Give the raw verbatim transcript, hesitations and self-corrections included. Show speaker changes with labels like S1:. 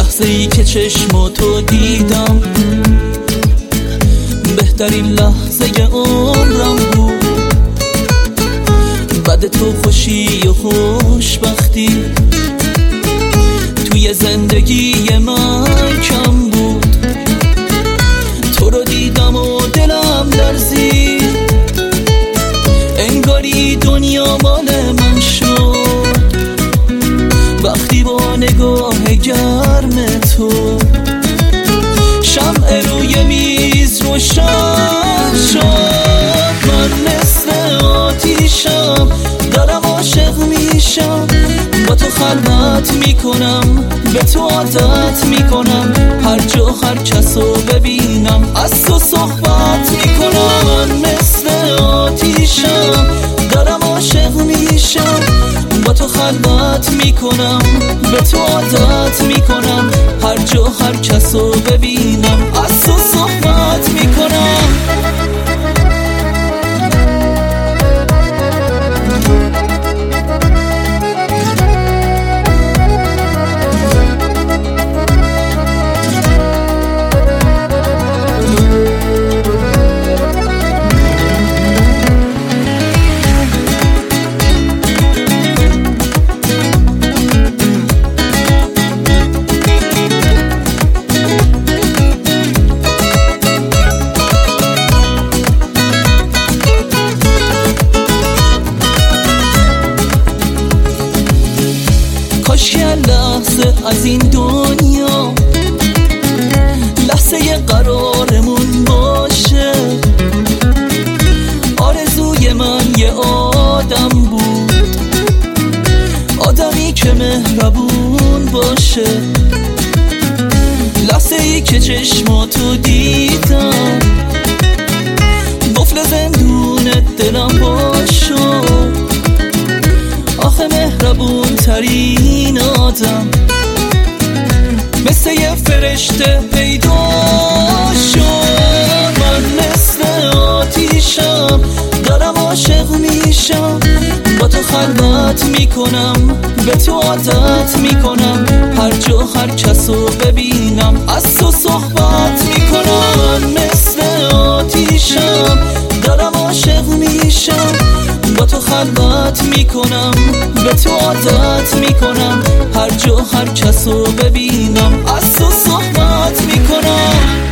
S1: لحظه ای که چشماتو دیدم بهترین لحظه عمرم بود. بعد تو خوشی و خوشبختی توی زندگی من کم بود. تو رو دیدم و دلم لرزید، انگاری دنیا مال من شد. وقتی با نگاه گرم تو شمع روی میز روشن شد، من مثل آتیشم دارم عاشق میشم. با تو خلوت میکنم، به تو عادت میکنم، هر جا هر کسو ببینم از تو صحبت میکنم. مثل آتیشم دارم عاشق میشم، با تو خلوت میکنم، به تو عادت میکنم، هر جا هر کسو ببینم از تو صحبت میکنم. کاش یه لحظه از این دنیا لحظه قرارمون باشه. آرزوی من یه آدم بود، آدمی که مهربون باشه. لحظه ای که چشماتو دیدم قفل زندون دلم باشو. آخه مهربون ترین آدم مثل یه فرشته پیدا شد. من مثل آتیشم دارم عاشق میشم، با تو خلوت میکنم، به تو عادت میکنم، هر جا هر کسو ببینم از تو صحبت میکنم. مثل آتیشم دارم عاشق میشم، با تو خلوت میکنم، به تو عادت میکنم، هر جا هر کسو ببینم از تو صحبت میکنم.